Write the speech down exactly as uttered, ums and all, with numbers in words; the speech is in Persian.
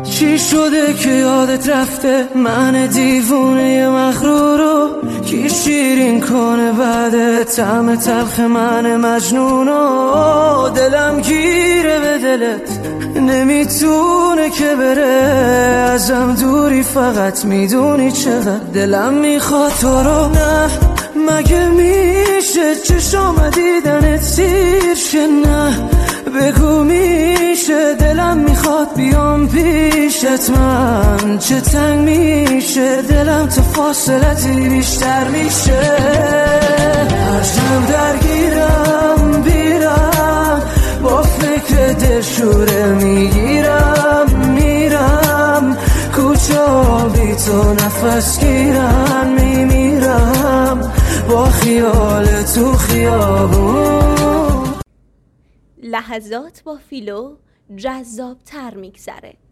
چی شده که یادت رفته من دیوونه مغرورو؟ کی شیرین کنه بعد طعم تلخ من مجنونو؟ دلم گیره به دلت نمیتونه که بره ازم دوری، فقط میدونی چقدر دلم میخواد تو رو. نه مگه میشه چشام دیدنت سیر شه؟ نه بگو میشه دلم میخواد بیام پیشت، من چه تنگ میشه دلم تو فاصلتی بیشتر میشه. هرچند درگیرم بیرم با فکر دلشوره میگیرم میرم کوچه بی تو نفس گیرم میمیرم با خیال تو خیابون. لحظات با فیلو جذاب تر میگذره.